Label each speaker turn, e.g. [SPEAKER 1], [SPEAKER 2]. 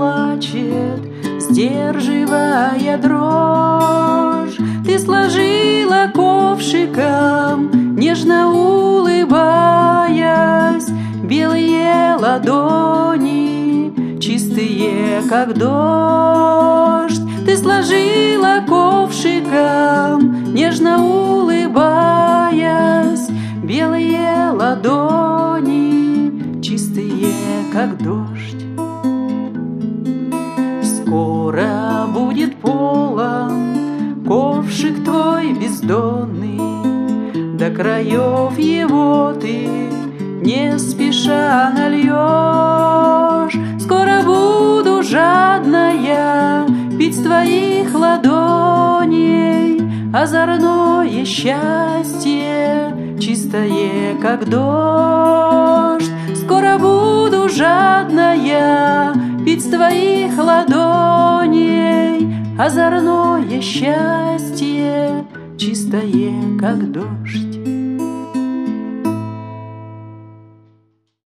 [SPEAKER 1] плачет, сдерживая дрожь. Ты сложила ковшиком, нежно улыбаясь, белые ладони, чистые, как дождь. Ты сложила ковшиком, нежно улыбаясь, белые ладони, чистые, как дождь. Скоро будет полон ковшик твой бездонный, до краев его ты не спеша нальешь. Скоро буду жадная пить с твоих ладоней озорное счастье, чистое, как дождь. Скоро буду жадная пить с твоих ладоней озорное счастье, чистое, как дождь.